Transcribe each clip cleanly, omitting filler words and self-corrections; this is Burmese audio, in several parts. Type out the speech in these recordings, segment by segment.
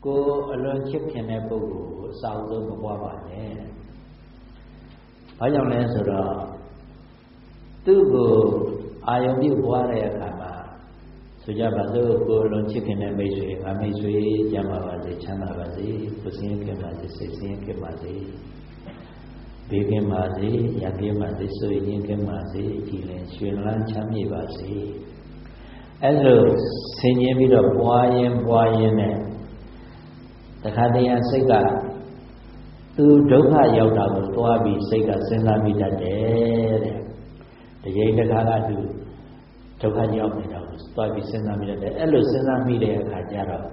ကိုအလွန်ချစ်ခင်တဲ့ပုဂ္ဂိုလ်ကိုအစာအုပ်မပွားပါနဲ့ဘာကြောင့်လဲဆိုတော့သူ့ကိုအာယုံပြုပွားတဲ့အခါမှာဆိုကြပါစို့ကိုအလွန်ချစ်ခင်တဲ့မိတ်ဆွေငါမိတ်ဆွေကျမ်းပါပါစေချမ်းသာပါစေကိုယ်စင်းခင်ပါစေစိတ်စင်းခင်ပါစေဘေးကင်းပါစေရကင်းပါစေဆိုရင်ကင်းပါစေကြည်လင်ရွှင်လန်းချမ်းမြေပါစေအဲ့လိုဆင်ញင်းပြီးတော့ပွားရင်နဲ့တခါတည်းရစိတ်ကသူဒုက္ခရောက်တာကိုသွားပြီးစိတ်ကစဉ်းစားမိတတ်တယ်တဲ့တကယ်တခါကသူဒုက္ခရောက်နေတာကိုသွားပြီးစဉ်းစားမိတတ်တယ်အဲ့လိုစဉ်းစားမိတဲ့အခါကျတော့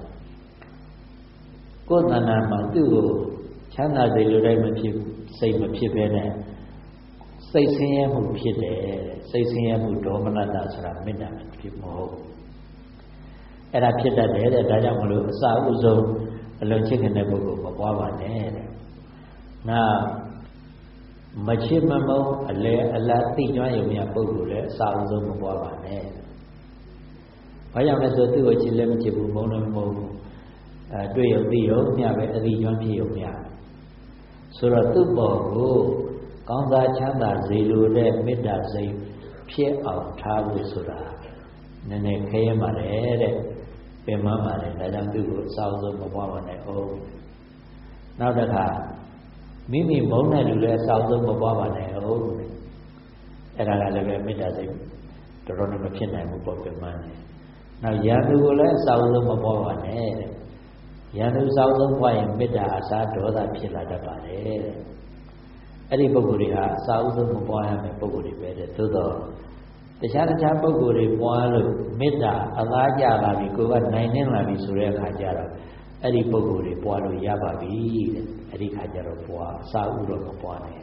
ကိုယ်တဏ္ဍာမှာသူ့ကိုချမ်းသာစေလိုတိုင်းမဖြစ်စိတ်မဖြစ်ပဲနဲ့စိတ်ဆင်းရဲမှုဖြစ်တယ်စိတ်ဆင်းရဲမှုဒေါမနတဆိုတာမေတ္တာဖြစ်မဟုတ်အဲ့ဒါဖြစ်တတ်တယ်တဲ့ဒါကြောင့်မလို့အစာဥဆုံးအလွန်ချစ်ခင်တဲ့ပုဂ္ဂိုလ်မပွားပါနဲ့တဲ့နောက်မချစ်မမုန်းအလဲအလတ်သိကျွမ်းရုံများပုဂ္ဂိုလ်လည်းအစာဥဆုံးမပွားပါနဲ့ဘာကြောင့်လဲဆိုသူ့ကိုချစ်လည်းမချစ်ဘူးမုန်းလည်းမမုန်းဘူးတွေ့ရုံသိရုံမျှပဲအသိကျွမ်းဖြစ်ရုံမျှဆိုတော့သူ့ပေါ်ကိုကောင်းစားချမ်းသာစေလိုတဲ့မေတ္တာစိတ်ဖြစ်အောင်ထားဖို့ဆိုတာနည်းနည်းခဲရပါတယ်တဲ့ပြင်မှပါတယ်ဒါကြောင့်သူ့ကိုအစာအုပ်မပွားပါနဲ့ဟုတ်နောက်တစ်ခါမိမိမုန်းတဲ့လူလည်းအစာအုပ်မပွားပါနဲ့ဟုတ်အဲ့ဒါကလည်းပဲမေတ္တာစိတ်တော်တော်နဲ့မဖြစ်နိုင်ဘူးပေါ့ပြင်မှတယ်နောက်ရန်သူကိုလည်းအစာအုပ်မပွားပါနဲ့တဲ့ရန်သူစောင့်ဆုံးပွားရင်မေတ္တာအစာဒေါသဖြစ်လာတတ်ပါတယ်တဲ့အဲ့ဒီပုဂ္ဂိုလ်တွေဟာအစာဥဆုံးမပွားရမယ့်ပုဂ္ဂိုလ်တွေပဲတဲ့သို့တော့တခြားပုဂ္ဂိုလ်တွေပွားလို့မေတ္တာအလားကျလာပြီကိုယ်ကနိုင်နှင်းလာပြီဆိုတဲ့အခါကျတော့အဲ့ဒီပုဂ္ဂိုလ်တွေပွားလို့ရပါပြီတဲ့အဲ့ဒီခါကျတော့ပွားအစာဥတော့မပွားနဲ့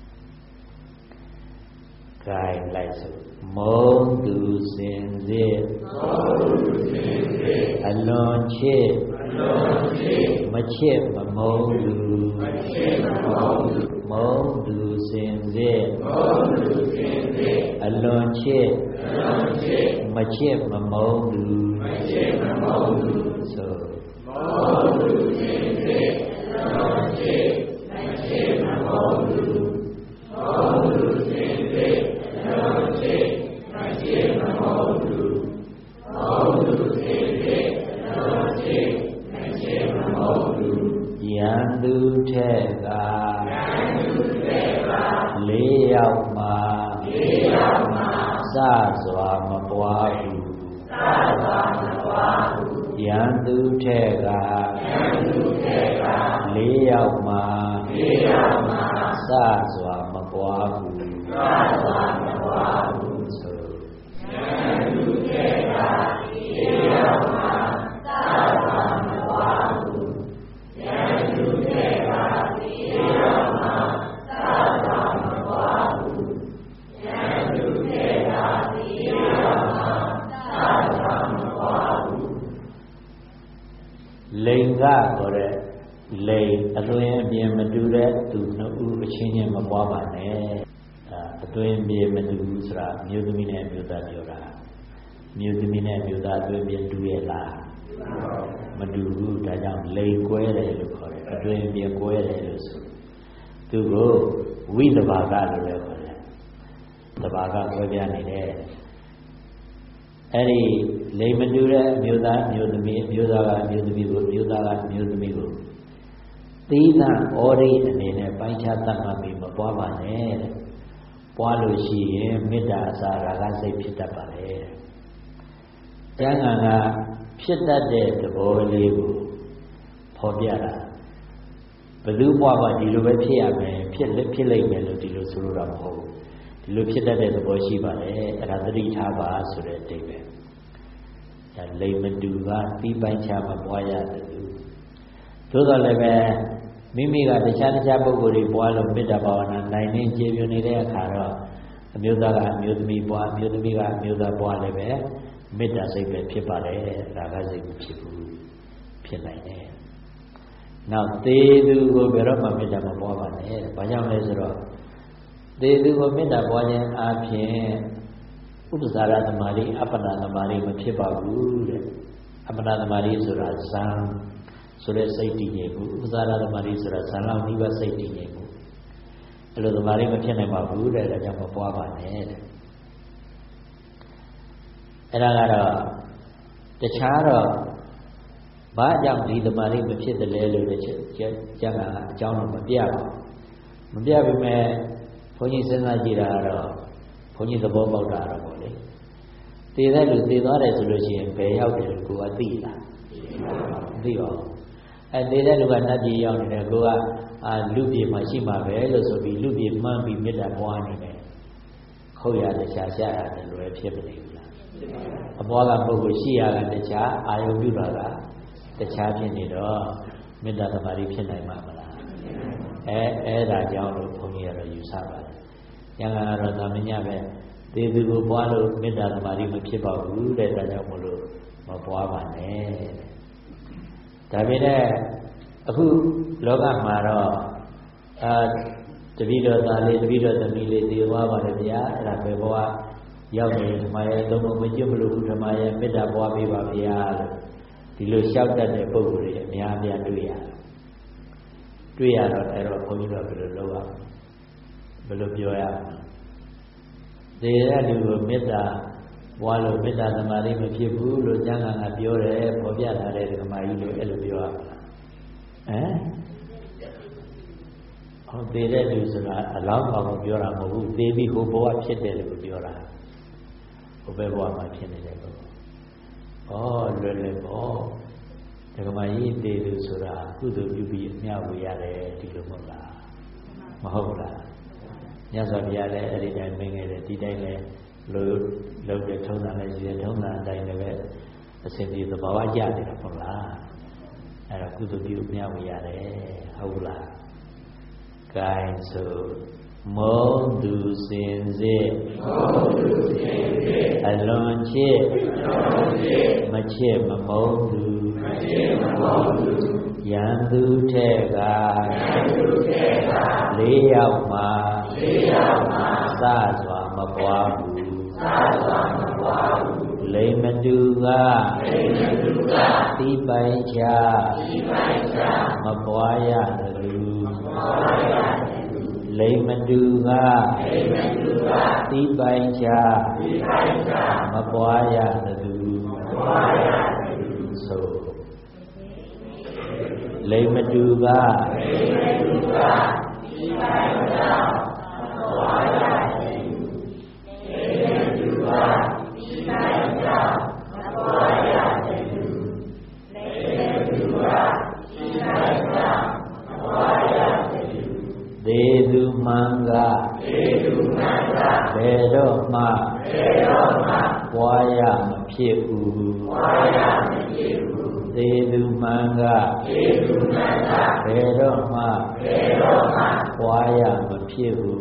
ဂိုင်းလိုက်စို့မုံသူစင်စစ်အလွန်ချစ်မချစ်မမုန်းသူမုန်းသူစင်စစ်အလွန်ချစ်မချစ်မမုန်းသူဆိုမုန်းသူစင်စစ်အလွန်ချစ်မချစ်မမုန်းသူမုန်းသူစင်စစ်အလွန်ချစ်မချစ်မမုန်းသူမုန်းသူစင်စစ်အလွန်ချစ်ရန်သူထက်ကလေးယောက်မှာစစွာမပွားဘူးရန်သူထက်ကလေးယောက်မှာစစွာမပွားဘူးဆိုရန်သူထက်ကလေးယောက်မှာစစွာမပွားဘူးရန်သူထက်ကလေးယောက်မှာစစွာမပွားဘူးရန်သူထက်ကလေးယောက်မှာစစွာမပွားဘူးလိင်္ဂဆိုတဲ့လိင်အသွင်အပြင်မတူတဲ့သူနှစ်ဦးအချင်းချင်းမပွားပါနဲ့အသွင်အပြင်မတူဘူးဆိုတာမျိုးသမီးနဲ့မျိုးသားပြောတာမျိုးသမီးနဲ့မျိုးသားအသွင်အပြင်တူရဲ့လားမတူဘူးဒါကြောင့်လိန်ကွဲတယ်လို့ခေါ်တယ်အတွင်ပြကွဲတယ်လို့ဆိုသူကိုဝိသဘာကလို့လည်းခေါ်တယ်သဘာကကွဲပြားနေတယ်အဲ့ဒီလိန်မတူတဲ့မျိုးသားမျိုးသမီးမျိုးသားကမျိုးသမီးကိုမျိုးသားကမျိုးသမီးကိုသီးသန့်ဩရိအနေနဲ့ပိုင်းခြားတတ်မှပြီးမပွားပါနဲ့တဲ့ပွားလို့ရှိရင်မေတ္တာအစာရာဂစိတ်ဖြစ်တတ်ပါလေကျမ်းဂန်ကဖြစ်တတ်တဲ့သဘောလေးကိုဖော်ပြတာဘယ်သူပွားပါဒီလိုပဲဖြစ်ရမယ်ဖြစ်လိမ့်မယ်လို့ဒီလိုဆိုလိုတာမဟုတ်ဘူးဒီလိုဖြစ်တတ်တဲ့သဘောရှိပါလေအဲ့ဒါသတိထားပါဆိုတဲ့အဓိပ္ပာယ်ဒါလိမ်မတူကပြီးပိုင်းခြားမပွားရတယ်သို့တော်လည်းပဲမိမိကတခြားပုဂ္ဂိုလ်တွေပွားလို့မေတ္တာဘာဝနာနိုင်နေကျေပြွန်နေတဲ့အခါတော့အမျိုးသားကအမျိုးသမီးပွားအမျိုးသမီးကအမျိုးသားပွားလည်းပဲမေတ္တာစိတ်ပဲဖြစ်ပါတယ်ရာဂစိတ်မဖြစ်ဘူးဖြစ်နိုင်တယ်။နောက်သေသူကိုဘယ်တော့မှမေတ္တာမပွားပါနဲ့။ဘာကြောင့်လဲဆိုတော့သေသူကိုမေတ္တာပွားခြင်းအပြင်ဥပ္ပဇာရသမารိအပ္ပနာသမารိမဖြစ်ပါဘူးတဲ့။အပ္ပနာသမารိဆိုတာဇံဆိုတဲ့စိတ်တည်ငြိမ်မှုဥပ္ပဇာရသမารိဆိုတာဇန်လောက်နိဗ္ဗာန်စိတ်တည်ငြိမ်မှုအဲ့လိုသမารိမဖြစ်နိုင်ပါဘူးတဲ့ဒါကြောင့်မပွားပါနဲ့တဲ့အဲ့ဒါကတော့တခြားတော့ဘာကြောင့်ဒီသမารိမဖြစ်တယ်လဲလို့ကျန်ကအကြောင်းတော့မပြပါဘူးမပြပေမဲ့ဘုန်းကြီးစဉ်းစားကြည့်တာကတော့ဘုန်းကြီးသဘောပေါက်တာတော့ပေါ့လေတည်တဲ့လူတည်သွားတယ်ဆိုလို့ရှိရင်ဘယ်ရောက်တယ်ကိုကသိလားမသိပါဘူးအဲတည်တဲ့လူကနတ်ပြည်ရောက်နေတယ်ကိုကလူပြည်မှာရှိမှာပဲလို့ဆိုပြီးလူပြည်မှန်းပြီးမေတ္တာပွားနေတယ်ခုတ်ရတခြားရှာရတယ်လို့လည်းဖြစ်မနေဘူးလားအပွားကပုဂ္ဂိုလ်ရှိရကတခြားအာယုပြုတာကတခြားဖြစ်နေတော့မေတ္တာသမารိဖြစ်နိုင်မှာမလားအဲ့ဒါကြောင့်လို့ဘုန်းကြီးကတော့ယူဆပါတယ်။ဉာဏ်ကတော့သာမညပဲသေသူကိုပွားလို့မေတ္တာသမารိမဖြစ်ပါဘူးတဲ့ဒါကြောင့်မလို့မပွားပါနဲ့။ဒါပေမဲ့အခုလောကမှာတော့တပည့်တော်သားလေးတပည့်တော်သမီးလေးသေသွားပါတယ်ဗျာအဲ့ဒါပဲဘဝရောက်နေဓမ္မရဲ့သုံးဖို့မကျွတ်မလို့ဓမ္မရဲ့မေတ္တာပွားပေးပါဗျာလို့ဒီလိုလျှောက်တတ်တဲ့ပုဂ္ဂိုလ်တွေအများအပြားတွေ့ရတော့အဲ့တော့ဘုန်းကြီးတို့ဘယ်လိုလုပ်ရဘယ်လိုပြောရသေတဲ့လူကိုမေတ္တာပွားလို့မေတ္တာသမารိမဖြစ်ဘူးလို့ကျမ်းဂန်ကပြောတယ်ပေါ်ပြထားတဲ့ဓမ္မကြီးလို့အဲ့လိုပြောရမလားဟောသေတဲ့လူဆိုတာအလောင်းကောင်ကိုပြောတာမဟုတ်ဘူးသေပြီးဟိုဘဝဖြစ်တယ်လို့ပြောတာဟိုဘက်ဘဝမှာဖြစ်နေတယ်ပေါ့လွယ်ပေါ့ဓမ္မကြီးသေသူဆိုတာကုသိုလ်ပြုပြီးအမြတ်ဝေရတယ်ဒီလိုမဟုတ်လားမဟုတ်လားမြတ်စွာဘုရားလည်းအဲ့ဒီတိုင်းမင်းငယ်တယ်ဒီတိုင်းလည်းလို့လုပ်တဲ့ထုံးတာလည်းရှိတယ်ထုံးတာအတိုင်းလည်းပဲအစဉ်ပြေသဘာဝကျနေတာဟုတ်လားအဲ့ဒါကုသိုလ်ပြုအမြတ်ဝေရတယ်ဟုတ်လားဂိုင်းဆိုမုံသူစင်စစ်အလွန်ချစ်မချစ်မမုံသူရန်သူထဲကလေးယောက်မှာစစွာမပွားဘူးလိမ္မတူကတိပိုင်ချမပွားရလူလိမ္မတူကတိပိုင်ချမပွားရသူဆိုလိမ္မတူကတိပိုင်ချမပွားရသူလိမ္မတူကတိပိုင်ချမပွားရသူလိမ္မတူကတိပိုင်ချမပွားရသူသေသူမှန်ကဘယ်တော့မှပွားရမဖြစ်ဘူးသေသူမှန်ကဘယ်တော့မှပွားရမဖြစ်ဘူး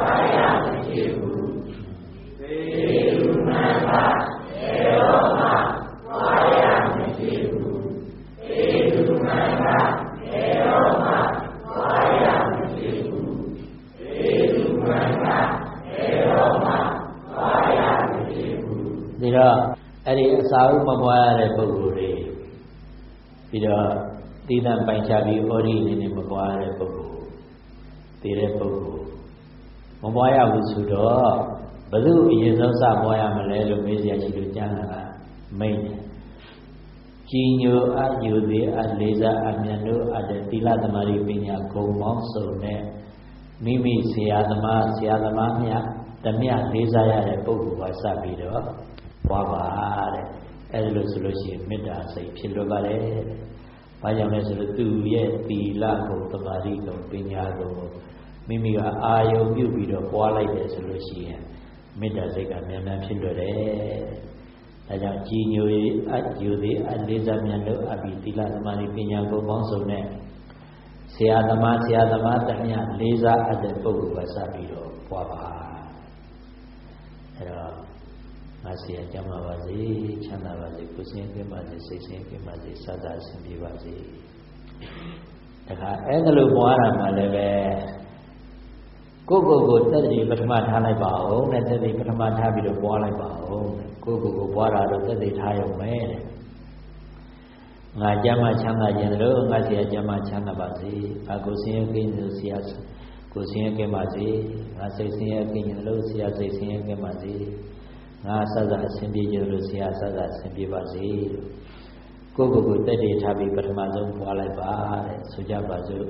သေသူမှန်ကဘယ်တော့မှပွားရမဖြစ်ဘူးသေသူမှန်ကဘယ်တော့မှပွားရမဖြစ်ဘူးသေသူမှန်ကဘယ်တော့မှပွားရမဖြစ်ဘူးဒီတော့အဲ့ဒီအစာဥမပွားရတဲ့ပုဂ္ဂိုလ်တွေပြီးတော့သီးသန့်ပိုင်ချပြီးဩရိနေနေမပွားရတဲ့ပုဂ္ဂိုလ်တည်တဲ့ပုဂ္ဂိုလ်မပွားရဘူးဆိုတော့ဘယ်သူအရင်ဆုံးစပွားရမလဲလို့မေးစရာရှိလို့ကျမ်းစာကမိတ်တယ်ကြည်ညိုအယူသေးအလေးစားအမြတ်တို့အတဲ့သီလသမารိပညာဂုံပေါင်းစုံနဲ့မိမိဆရာသမားများတမျှလေးစားရတဲ့ပုဂ္ဂိုလ်ကစပြီးတော့ပွားပါတဲ့အဲ့လိုဆိုလို့ရှိရင်မေတ္တာစိတ်ဖြစ်လွတ်ပါတယ်။ဘာကြောင့်လဲဆိုတော့သူရဲ့သီလကိုသမာဓိကိုပညာကိုမိမိကအာယုံပြုပြီးတော့ပွားလိုက်တယ်ဆိုလို့ရှိရင်မေတ္တာစိတ်ကမြန်မြန်ဖြစ်လွတ်တယ်။ဒါကြောင့်ကြည်ညိုရေးအယူသေးအလေးစားမြန်လို့အပြီးသီလသမာဓိပညာကိုပေါင်းစုံနဲ့ဆရာသမားတမျှလေးစားအပ်တဲ့ပုဂ္ဂိုလ်ကစပြီးတော့ပွားပါ။အဲ့တော့ငါဆရာကျမ်းပါပါစေချမ်းသာပါစေကိုယ်စင်ကင်းပါစေစိတ်စင်ကင်းပါစေစသအစဉ်ပြေပါစေတခါအဲ့ဒါလိုပွားတာမှလည်းပဲကိုတက်တိပထမထားလိုက်ပါဦးနဲ့တက်တိပထမထားပြီးတော့ပွားလိုက်ပါဦးကိုပွားတာတော့တက်တိထားရုံပဲတဲ့ငါကြမ်းမှချမ်းသာခြင်းတို့ငါဆရာကြမ်းမှချမ်းသာပါစေငါကိုယ်ဆင်းရဲကင်းလို့ဆရာကိုယ်ဆင်းရဲကင်းပါစေငါစိတ်ဆင်းရဲကင်းလို့ဆရာစိတ်ဆင်းရဲကင်းပါစေငါဆဆအဆင်ပြေခြင်းလို့ဆရာဆဆအဆင်ပြေပါစေကိုယ့်ကိုယ်တက်တည်ထားပြီးပထမဆုံးပွားလိုက်ပါတဲ့ဆိုကြပါစို့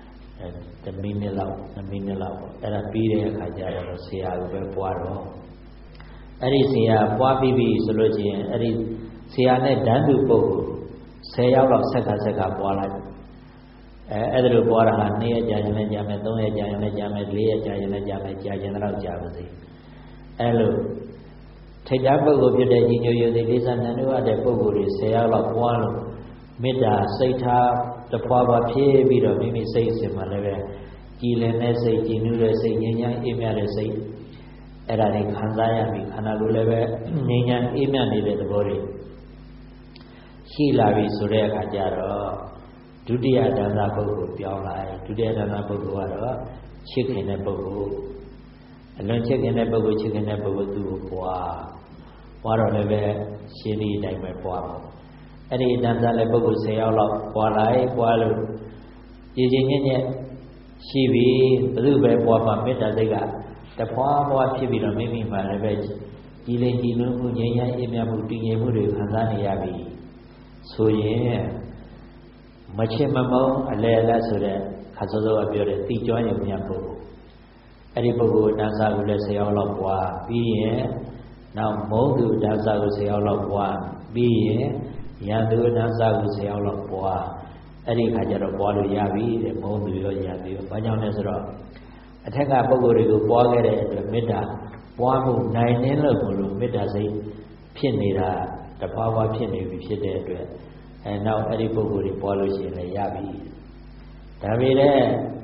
10 မိနစ်လောက်2 မိနစ်လောက်အဲ့ဒါပြီးတဲ့အခါကျတော့ဆရာကိုပဲပွားတော့အဲ့ဒီဆရာပွားပြီးပြီဆိုလို့ချင်းအဲ့ဒီဆရာနဲ့ဓာတ်တူပုဂ္ဂိုလ်10 ယောက်လောက်ဆက်ကပွားလိုက်အဲ့ဒါလိုပွားတာက2 ရက်ကြာရင်လည်းကြာမယ်3 ရက်ကြာရင်လည်းကြာမယ်4 ရက်ကြာရင်လည်းကြာမယ်ကြာရင်တော့ကြာပါစေအဲ့လိုထိတ်တပုဂ္ဂိုလ်ဖြစ်တဲ့ကြီးညိုယိုသေးလေးစားနန္ဒဝတဲ့ပုဂ္ဂိုလ်တွေ10 ယောက်လောက်ပွားလို့မေတ္တာစိတ်ထားတဖွာဖွာဖြည့်ပြီးတော့မိမိစိတ်အစဉ်မှာလည်းပဲကြည်လင်တဲ့စိတ်ကြည်နူးတဲ့စိတ်ငြိမ်းချမ်းအေးမြတဲ့စိတ်အဲ့ဒါတွေခံစားရပြီခန္ဓာကိုယ်လည်းပဲငြိမ်းချမ်းအေးမြနေတဲ့သဘောတွေရှိလာပြီဆိုတဲ့အခါကျတော့ဒုတိယဒန္တာပုဂ္ဂိုလ်ပြောင်းလိုက်ဒုတိယဒန္တာပုဂ္ဂိုလ်ကတော့ချစ်ခင်တဲ့ပုဂ္ဂိုလ်အလွန်ချစ်ခင်တဲ့ပုဂ္ဂိုလ်ချစ်ခင်တဲ့ပုဂ္ဂိုလ်သူ့ကိုပွားတော့လည်းပဲရှင်းဒီအတိုင်းပဲပွားပါအဲ့ဒီဒန္တာလည်းပုဂ္ဂိုလ်10 ယောက်လောက်ပွားလို့ကြည်ကြည်ညက်ညက်ရှိပြီဘယ်သူပဲပွားပါမေတ္တာစိတ်ကတဖွာဖွာဖြစ်ပြီးတော့မိမိမှလည်းပဲကြည်လင်ကြည်နူးမှုငြိမ်းချမ်းအေးမြမှုတည်ငြိမ်မှုတွေခံစားနေရပြီဆိုရင်မချစ်မမုန်းအလဲအလတ်ဆိုတဲ့ခါစောစောကပြောတဲ့တိကျွမ်းရုံညံပုဂ္ဂိုလ်အဲ့ဒီပုဂ္ဂိုလ်ဒန်းစာကိုလည်း10 ယောက်လောက်ပွားပြီးရင်နောက်မုန်းသူဒန်းစာကို10 ယောက်လောက်ပွားပြီးရင်ရန်သူဒန်းစာကို10 ယောက်လောက်ပွားအဲ့ဒီခါကျတော့ပွားလို့ရပြီတဲ့မုန်းသူရောရန်သူရောဘာကြောင့်လဲဆိုတော့အထက်ကပုဂ္ဂိုလ်တွေကိုပွားခဲ့တဲ့အတွက်မေတ္တာပွားမှုနိုင်နေလို့မေတ္တာစိတ်ဖြစ်နေတာတဖွာဖွာဖြစ်နေပြီဖြစ်တဲ့အတွက်နောက်အဲ့ဒီပုဂ္ဂိုလ်တွေပွားလို့ရှိရင်လည်းရပြီဒါပေမဲ့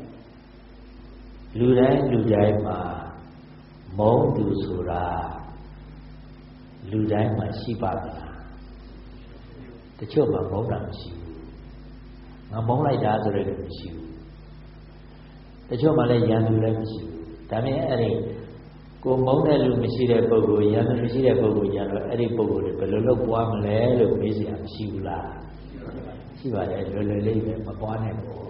လူတိုင်းမှာမုန်းသူဆိုတာလူတိုင်းမှာရှိပါမလားတချို့မှာမုန်းတာမရှိဘူးငါမုန်းလိုက်တာဆိုတဲ့လူမရှိဘူးတချို့မှာလည်းရန်သူလည်းမရှိဘူးဒါပေမဲ့အဲ့ဒီကိုမုန်းတဲ့လူမရှိတဲ့ပုဂ္ဂိုလ်ရန်သူမရှိတဲ့ပုဂ္ဂိုလ်ကြတော့အဲ့ဒီပုဂ္ဂိုလ်တွေဘယ်လိုလုပ်ပွားမလဲလို့မေးစရာမရှိဘူးလားရှိပါတယ်လွယ်လွယ်လေးပဲမပွားနဲ့ပေါ့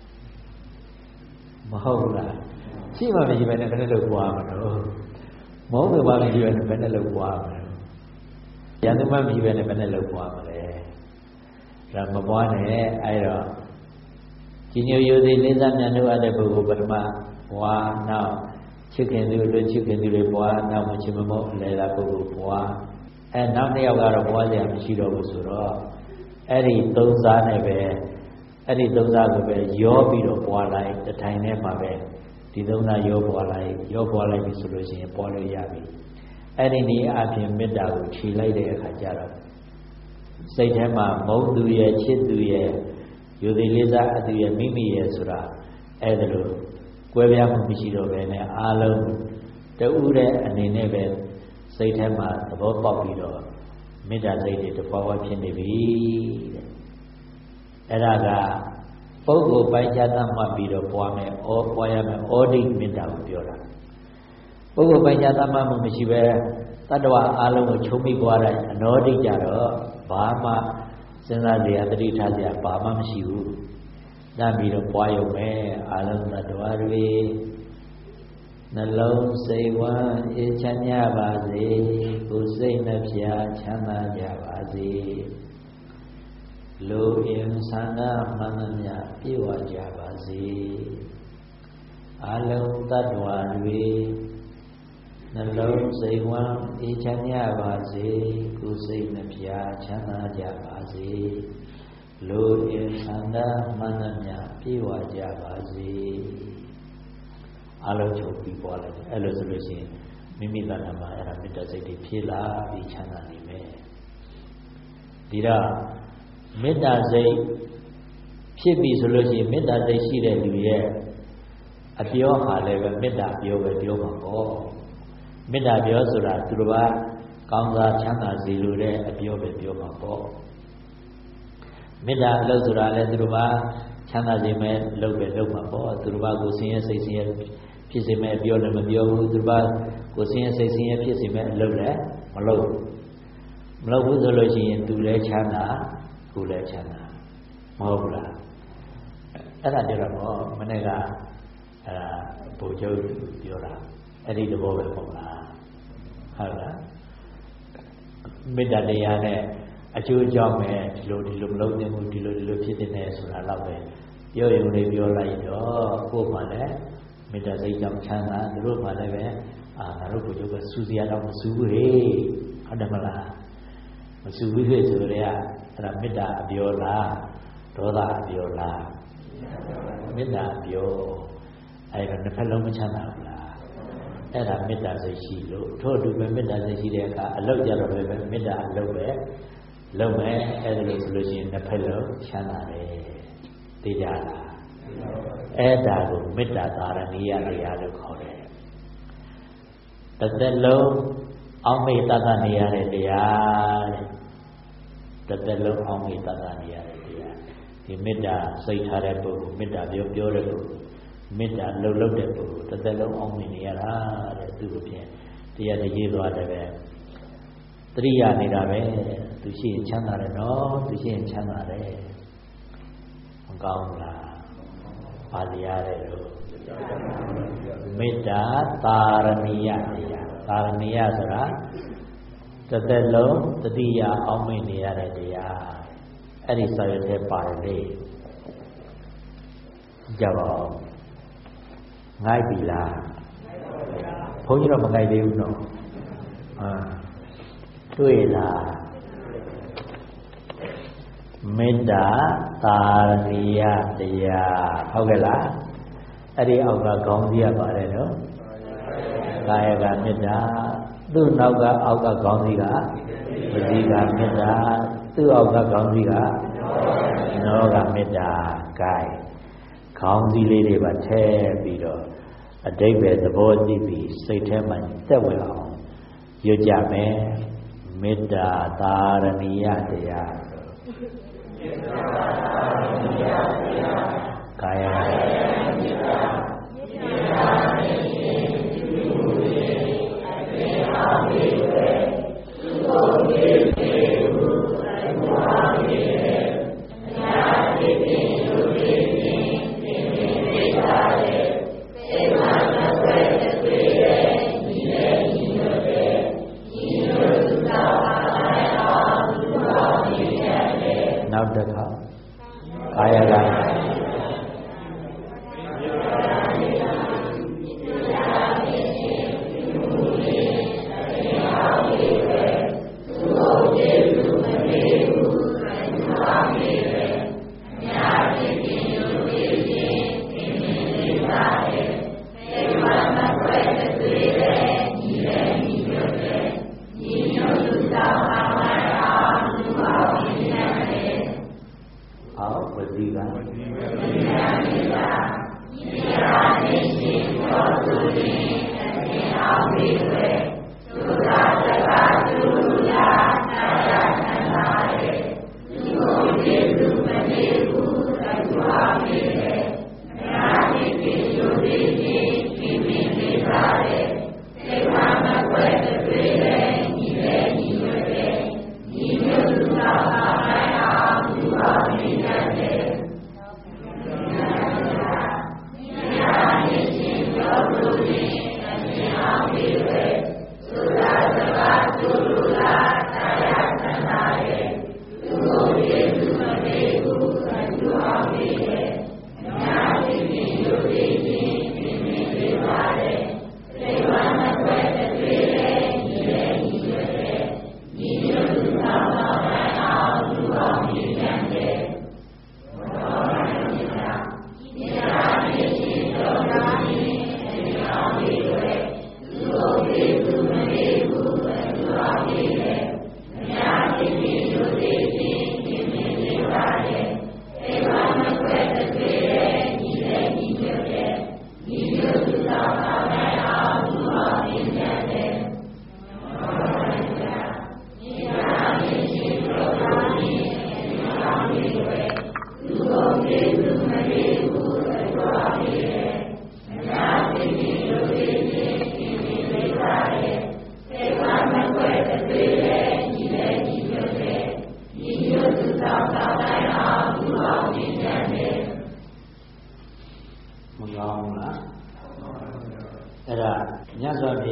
မဟုတ်ဘူးလားရှိမှမရှိဘဲနဲ့ဘယ်နဲ့လုပ်ပွားမလို့မုန်းသူမှမရှိဘဲနဲ့ဘယ်နဲ့လုပ်ပွားမလဲရန်သူမှမရှိဘဲနဲ့ဘယ်နဲ့လုပ်ပွားမလဲဒါမပွားနဲ့အဲ့တော့ကြီးညိုယိုသေးလေးစားမြတ်လို့ရတဲ့ပုဂ္ဂိုလ်ပထမပွားနောက်ချစ်ခင်သူတို့ချစ်ခင်သူတွေပွားနောက်မချစ်မမို့အလဲလာပုဂ္ဂိုလ်ပွားနောက်တစ်ယောက်ကတော့ပွားစရာမရှိတော့ဘူးဆိုတော့အဲ့ဒီသုံးစားနဲ့ပဲအဲ့ဒီသုံးစားကိုပဲရောပြီးတော့ပွားလိုက်တထိုင်ထဲမှာပဲဒီသုံးစားရောပွားလိုက်ပြီဆိုလို့ရှိရင်ပွားလို့ရပြီအဲ့ဒီနည်းအပြင်မေတ္တာကိုခြေလိုက်တဲ့အခါကျတော့စိတ်ထဲမှာမုန်းသူရဲ့ချစ်သူရဲ့ယူသည်လေးစားအသူရဲ့မိမိရဲ့ဆိုတာအဲ့ဒါလိုကွဲပြားမှုမရှိတော့ဘဲနဲ့အားလုံးတူးတဲ့အနေနဲ့ပဲစိတ်ထဲမှာသဘောပေါက်ပြီးတော့မေတ္တာစိတ်တွေတပွားပွားဖြစ်နေပြီတဲ့အဲ့ဒါကပုဂ္ဂိုလ်ပိုင်းခြားသတ်မှတ်ပြီးတော့ပွားမယ်ပွားရမယ်ဩဒိမေတ္တာကိုပြောတာပုဂ္ဂိုလ်ပိုင်းခြားသတ်မှတ်မှုမရှိပဲတတ္တဝါအားလုံးကိုချုပ်ပြီးပွားတဲ့အနောဒိကြတော့ဘာမှစဉ်းစားစရာတတိထားစရာဘာမှမရှိဘူးညပြီးတော့ပွားရုံပဲအားလုံးတတ္တဝါတွေနှလုံးစိတ်ဝမ်းအေးချမ်းကြပါစေကိုယ်စိတ်နှပြချမ်းသာကြပါစေလူအင်ဆန္ဒမှန်သမျှပြည့်ဝကြပါစေအလုံးတ attva တွေနှလုံးစိတ်ဝမ်းအေးချမ်းကြပါစေကိုယ်စိတ်နှပြချမ်းသာကြပါစေလူအင်ဆန္ဒမှန်သမျှပြည့်ဝကြပါစေအလုံးချုပ်ပြီးပွားလိုက်အဲ့လိုဆိုလို့ရှိရင်မိမိတဏ္ဍာမှာအဲ့ဒါမေတ္တာစိတ်တွေဖြည့်လာပြီးချမ်းသာနေမယ်ဒီတော့မေတ္တာစိတ်ဖြစ်ပြီဆိုလို့ရှိရင်မေတ္တာစိတ်ရှိတဲ့လူရဲ့အပြောဟာလည်းပဲမေတ္တာပြောပဲပြောမှာပေါ့မေတ္တာပြောဆိုတာသူတစ်ပါးကောင်းစားချမ်းသာစေလိုတဲ့အပြောပဲပြောမှာပေါ့မေတ္တာအလုပ်ဆိုတာလည်းသူတစ်ပါးချမ်းသာစေမယ်လုပ်ပဲလုပ်မှာပေါ့သူတစ်ပါးကိုဆင်းရဲစိတ်ဆင်းရဲဖြစ်စေမယ်ပြောလည်းမပြောဘူးသူတစ်ပါးကိုဆင်းရဲစိတ်ဆင်းရဲဖြစ်စေမယ်အလုပ်လည်းမလုပ်ဘူးဆိုလို့ရှိရင်သူလည်းချမ်းသာကိုယ်လည်းချမ်းသာမဟုတ်ဘူးလားအဲ့ဒါကြတော့မနေ့ကအဲ့ဒါဘုရားပြောတာအဲ့ဒီသဘောပဲပေါ့လားဟုတ်လားမေတ္တာတရားနဲ့အကျိုးအကြောင်းပဲဒီလိုမလုပ်သင့်ဘူးဒီလိုဖြစ်နေတယ်ဆိုတာတော့ပဲပြောရုံလေးပြောလိုက်တော့ကိုယ်မှလည်းမေတ္တာစိတ်ကြောင့်ချမ်းသာသူတို့မှလည်းပဲငါတို့ဘုရားကစူးစရာတော့မစူးဘူးဟေ့ဟုတ်တယ်မလားမစူးဘူးဟေ့ဆိုတော့အဲ့ဒါမေတ္တာအပြောလားဒေါသအပြောလားမေတ္တာအပြောအဲ့ဒါတစ်ဖက်လုံးမချမ်းသာဘူးလားအဲ့ဒါမေတ္တာစိတ်ရှိလို့ထို့အတူပဲမေတ္တာစိတ်ရှိတဲ့အခါအလုပ်ကြတော့ပဲမေတ္တာအလုပ်ပဲလုပ်မယ်အဲ့ဒါလို့ဆိုလို့ရှိရင်တစ်ဖက်လုံးချမ်းသာတယ်သိကြလားအဲ့ဒါကိုမေတ္တာသာရဏိယတရားလို့ခေါ်တယ်တစ်သက်လုံးအောက်မေ့တတ်နေရတဲ့တရားတဲ့တစ်သက်လုံးအောက်မေ့တတ်နေရတဲ့တရားဒီမေတ္တာစိတ်ထားတဲ့ပုဂ္ဂိုလ်မေတ္တာပြောတဲ့ပုဂ္ဂိုလ်မေတ္တာလှုပ်တဲ့ပုဂ္ဂိုလ်တစ်သက်လုံးအောက်မေ့နေရတာတဲ့သူ့ကိုဖြင့်တရားတည်သွားတယ်ပဲတရိယာနေတာပဲသူရှိရင်ချမ်းသာတယ်နော်သူရှိရင်ချမ်းသာတယ်မကောင်းဘူးလားပါတရားတဲ့လို့မေတ္တာသာရဏိယတရားသာရဏိယဆိုတာတစ်သက်လုံးတတိယအောက်မေ့နေရတဲ့တရားအဲ့ဒီစာရွက်ထဲပါတယ်လေကြပါဦးငိုက်ပြီလားဘုန်းကြီးတော့မငိုက်သေးဘူးနော်တွေ့လားမေတ္တာသာရဏိယတရားဟုတ်ကဲ့လားအဲ့ဒီအောက်ကခေါင်းစည်းရပါတယ်နော်ကာယကမေတ္တာသူ့နောက်ကအောက်ကခေါင်းစည်းကပတိကမေတ္တာသူ့အောက်ကခေါင်းစည်းကနောကမေတ္တာကာယခေါင်းစည်းလေးတွေပါထည့်ပြီးတော့အတိတ်ပဲသဘောသိပြီးစိတ်ထဲမှာတက်ဝင်အောင်ရွတ်ကြမယ်မေတ္တာသာရဏိယတရားကာယမေတ္တာမေတ္တာမေရှင်ပြု၍အသေအောင်၍သုဘုမေပေဟုအဘွားမေအညာတိပင်ယုတိပင်သင်္ကေတိသာရေသေမနဝေတသွေရေဤလေဤညွတ်တဲ့ဤညွတ်သူသာအာအောင်သူအောင်မြည်တဲ့နောက်တစ်ခါကာယက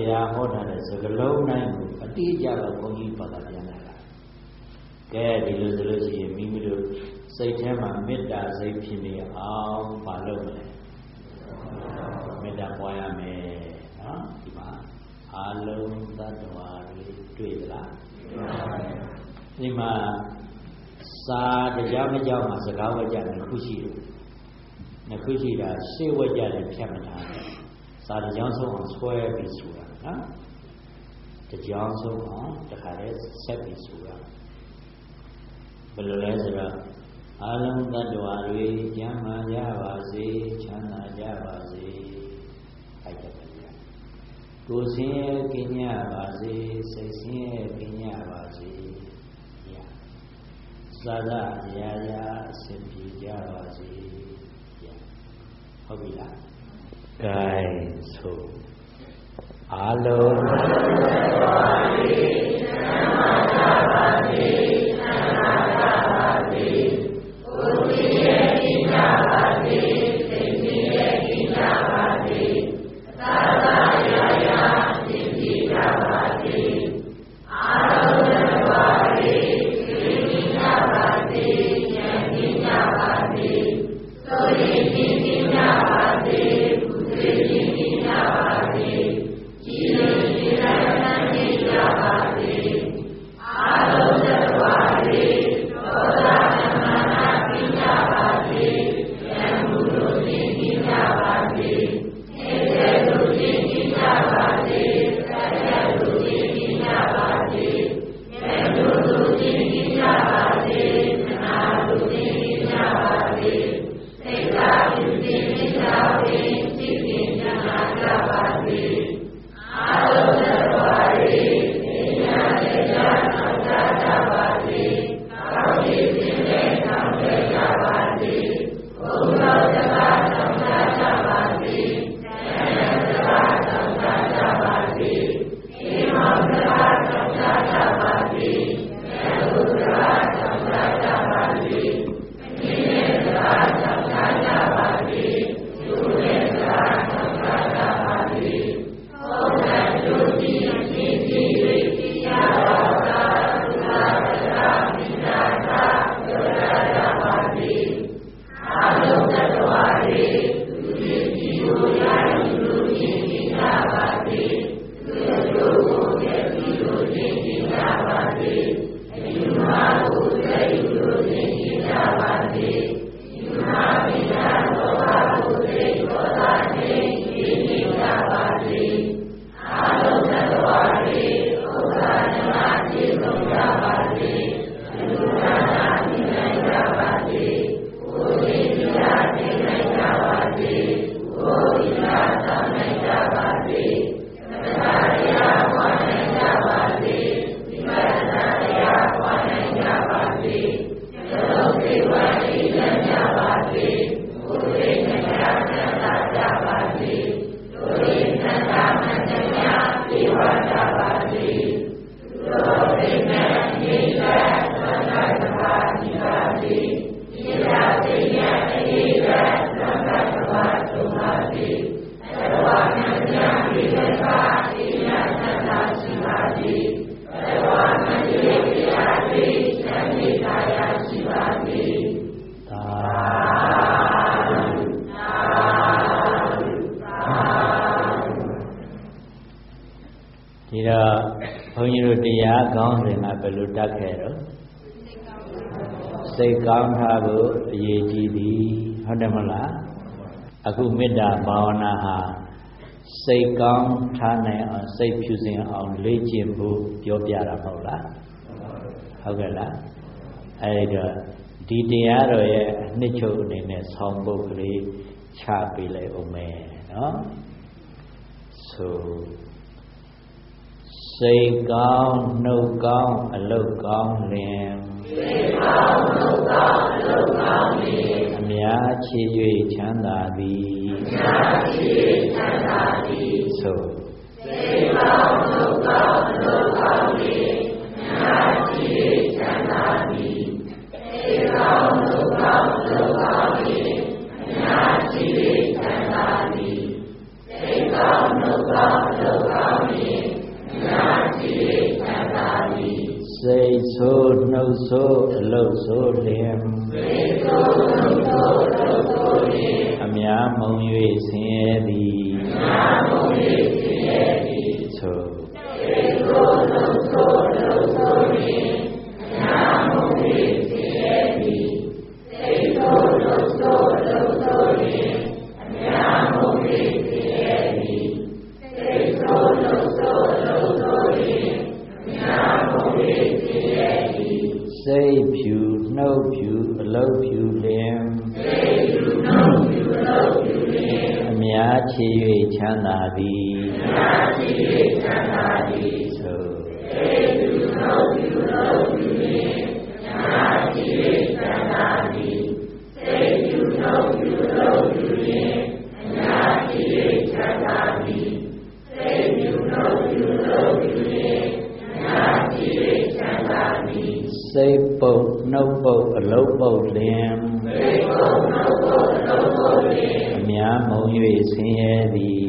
ရားဟောထားတဲ့စကားလုံးတိုင်းကိုအတိအကျပဲဘုန်းကြီးဘာသာပြန်လာတာကဲဒီလိုဆိုလို့ရှိရင်မိမိတို့စိတ်ထဲမှာမေတ္တာစိတ်ဖြစ်နေအောင်မလုပ်မလဲမေတ္တာပွားရမယ်နော်ဒီမှာအာလုံးသတ္တဝါတွေတွေ့သလားဒီမှာစာတရားမကြောက်မှာစကားဝကြတယ်ခုရှိတယ်နှစ်ခုရှိတာရှေ့ဝကြတယ်ဖြတ်မထားတယ်စာတရားဆုံးအောင်ဆွဲပြီးဆိုတာနော်တရားဆုံးအောင်တခါတည်းဆက်ပြီးဆိုတာဘယ်လိုလဲဆိုတော့အာလုံးသတ္တဝါတွေကျမ်းမာကြပါစေချမ်းသာကြပါစေအဲ့ဒါပဲကိုယ်ဆင်းရဲကင်းကြပါစေစိတ်ဆင်းရဲကင်းကြပါစေသာသာရာရာအစဉ်ပြေကြပါစေဟုတ်ပြီလား gain ဆိုအာလုံးသတ္တဝါတွေချမ်းသာကြပါစေချမ်းသာကြပါစေကိုယ်ဆင်းရဲကင်းကြပါစေစိတ်ဆင်းရဲကင်းကြပါစေသာသာရာရာအစဉ်ပြေကြပါစေအာလုံးသတ္တဝါတွေဆိုရင်ပြင်းပြင်းကြပါစေကုသိုလ်ပြင်းပြင်းကြပါစေကြီးလို့ရှိတဲ့ဆန်းကျင်ကြပါစေအာလုံးသတ္တဝါတွေဒေါသဓမ္မနာပြင်းကြပါစေဉာဏ်မှုလို့ပြင်းပြင်းကြပါစေဧကလို့ပြင်းပြင်းကြပါစေသတ္တလို့ပြင်းပြင်းကြပါစေဉာဏ်လို့ပြင်းပြင်းကြပါစေမနာလို့ပြင်းပြင်းကြပါစေစိတ်သာပြုတင်မိစ္ဆာပင်စိတ်ပင်ဉာဏ်ကြပါစေအာလုံးသတ္တဝါတွေဉာဏ်နဲ့ဉာဏ်ဆောင်ကြပါစေကောင်းခြင်းဖြင့်လည်းဆောင်ကြပါစေဘုံတော်စကားဆောင်ကြပါစေဉာဏ်စကားဆောင်ကြပါစေအိမ်မောင်စကားဆောင်ကြပါစေဉာဏ်စကားဆောင်ကြပါစေအင်းနဲ့စကားဆောင်ကြပါစေကျိုးနဲ့စကားဆောင်ကြပါစေဟုတ်တဲ့ကျိုးကြီးအဖြစ်ကြီးတွေကြရပါသာသုလာသာမိနာသာပြောကြပါစေအာလုံးသတ္တဝါတွေသူကြီးကြီးကိုရည်လို့ရှင်းကြပါစေသူတို့ကိုကြည့်ပြီးလို့ရှင်းကြပါစေအယူမှာကိုသိလို့ရှင်းကြပါစေယူမှာမိနာသောဘာကိုသိသောတာနေရှင်းကြပါစေအာလုံးသတ္တဝါတွေဥပ္ပါဒနာပြည့်စုံကြပါစေအလူဒါနာပြုနိုင်ကြပါစေကိုယ်ရည်ရာသိနိုင်ကြပါစေကိုယ်ရည်ရာသာနိုင်ကြပါစေသမထတရားပွားနိုင်ကြပါစေဝိပဿနာတရားပွားနိုင်ကြပါစေသလုံးသိဝါဤလမ်းကြပါစေကိုယ်ရည်တရားသံသာကြပါစေကိုယ်ရည်သံသာမှန်တရားပြေဝကြပါစေသောတိမေနိဗ္ဗာန်သံဃာသဘာတိပါစေဣရာတိယအေရသံဃာသဘာသုပါစေသတ္တဝါဉာဏ်ဉာဏ်ဤသက္ကာဣရာသံဃာရှိပါစေသတ္တဝါမဉ္ဇေတရားတွေသံဃိကာယရှိပါစေသာဒီတော့ဘုန်းကြီးတို့တရားကောင်းစဉ်ကဘယ်လိုတတ်ခဲ့တော့စိတ်ကောင်းထားဖို့အရေးကြီးသည်ဟုတ်တယ်မလားအခုမေတ္တာဘာဝနာဟာစိတ်ကောင်းထားနိုင်အောင်စိတ်ဖြူစင်အောင်လေ့ကျင့်ဖို့ပြောပြတာမဟုတ်လားဟုတ်ကဲ့လားအဲဒီတော့ဒီတရားတော်ရဲ့အနှစ်ချုပ်အနေနဲ့ဆောင်းပုဒ်ကလေးချပေးလိုက်အောင်မယ်နော်ဆိုစိတ်ကောင်းနှုတ်ကောင်းအလုပ်ကောင်းလင်စိတ်ကောင်းနှုတ်ကောင်းအလုပ်ကောင်းလင်အများချီ၍ချမ်းသာသည်အများချီ၍ချမ်းသာသည်ဆိုစိတ်ကောင်းနှုတ်ကောင်းအလုပ်ကောင်းလင်အများချီ၍ချမ်းသာသည်စိတ်ကောင်းနှုတ်ကောင်းအလုပ်ကောင်းလင်အများချီ၍ချမ်းသာသည်စိတ်ကောင်းနှုတ်ကောင်းအလုပ်ကောင်းလင်လို့ဆိုလျင်အများမုံ၍ဆင်းရဲသည်ဆိုစိတ်ဖြူနှုတ်ဖြူအလုပ်ဖြူလင်အများချေ၍ချမ်းသာသည်ဆိုစိတ်ဖြူနှုတ်ဖြူအလုပ်ဖြူလင်အများချေ၍ချမ်းသာသည်စိတ်ဖြူနှုတ်ဖြူအလုပ်ဖြူလင်အများချေ၍ချမ်းသာသည်စိတ်ဖြူနှုတ်ဖြူအလုပ်ဖြူလင်အများချေ၍ချမ်းသာသည်စိတ်ပုတ်နှုတ်ပုတ်အလုပ်ပုတ်လင်အများမုံ၍ဆင်းရဲသည်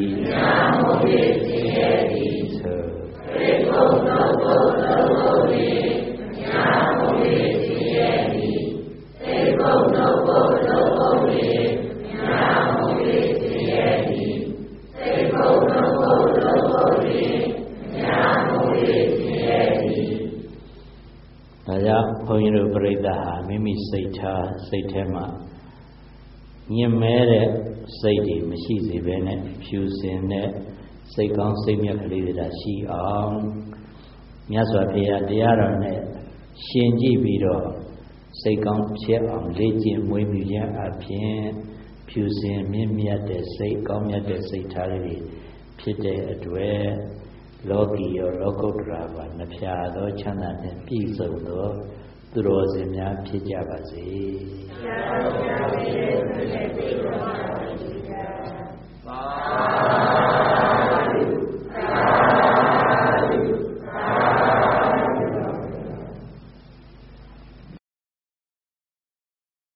ဆိုစိတ်ပုတ်နှုတ်ပုတ်အလုပ်ပုတ်လင်အများမုံ၍ဆင်းရဲသည်စိတ်ပုတ်နှုတ်ပုတ်အလုပ်ပုတ်လင်အများမုံ၍ဆင်းရဲသည်စိတ်ပုတ်နှုတ်ပုတ်အလုပ်ပုတ်လင်အများမုံ၍ဆင်းရဲသည်ဒါကြောင့်ဘုန်းကြီးတို့ပြိဿဟာမိမိစိတ်ထဲမှာညင်မဲတဲ့စိတ်တွေမရှိစေဘဲနဲ့ဖြူစင်တဲ့စိတ်ကောင်းစိတ်မြတ်ကလေးတွေရှိအောင်မြတ်စွာဘုရားတရားတော်နဲ့ရှင်ကြည့်ပြီးတော့စိတ်ကောင်းဖြစ်အောင်လေ့ကျင့်မွေးမြူခြင်းအပြင်ဖြူစင်မြင့်မြတ်တဲ့စိတ်ကောင်းမြတ်တဲ့စိတ်ထားလေးတွေဖြစ်တဲ့အတွက်လောကီရောလောကုတ္တရာပါနှဖျားသောချမ်းသာနှင့်ပြည့်စုံသောသူတော်စင်များဖြစ်ကြပါစေ။